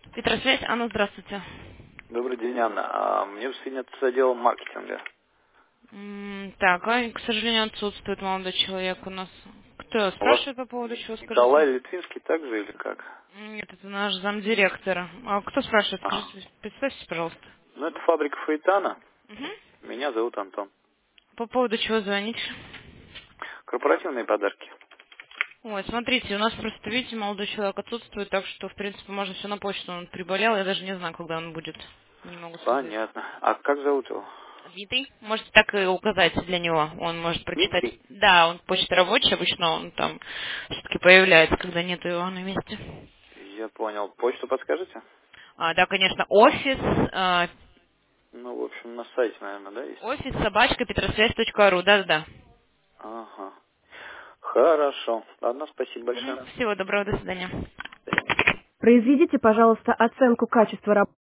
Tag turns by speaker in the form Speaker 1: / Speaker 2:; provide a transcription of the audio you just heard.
Speaker 1: Петросвязь, Анна, здравствуйте.
Speaker 2: Добрый день, Анна. Мне бы соединиться с отделом маркетинга.
Speaker 1: Так, к сожалению, отсутствует молодой человек у нас. Кто
Speaker 2: У вас
Speaker 1: спрашивает по поводу чего, скажите?
Speaker 2: Николай Литвинский также или как?
Speaker 1: Нет, это наш замдиректора. А кто спрашивает?
Speaker 2: Ага.
Speaker 1: Скажите, представьтесь, пожалуйста.
Speaker 2: Ну, это фабрика Фаэтана.
Speaker 1: Мгм.
Speaker 2: Меня зовут Антон.
Speaker 1: По поводу чего звонить?
Speaker 2: Корпоративные подарки.
Speaker 1: Ой, смотрите, у нас просто, видите, молодой человек отсутствует, так что, в принципе, можно все на почту. Он приболел, я даже не знаю, когда он будет. Не могу сказать.
Speaker 2: Понятно. А как зовут его?
Speaker 1: Дмитрий? Можете так и указать для него. Он может прочитать.
Speaker 2: Дмитрий.
Speaker 1: Да, он почта рабочий, обычно он там все-таки появляется, когда нет его на месте.
Speaker 2: Я понял. Почту подскажете?
Speaker 1: Да, конечно, офис,
Speaker 2: Ну, в общем, на сайте, наверное, да, есть?
Speaker 1: офис собачка петросвязь.ру, да-да-да.
Speaker 2: Ага. Хорошо. Ладно, спасибо большое.
Speaker 1: Всего доброго, до свидания.
Speaker 2: До свидания.
Speaker 3: Произведите, пожалуйста, оценку качества работы.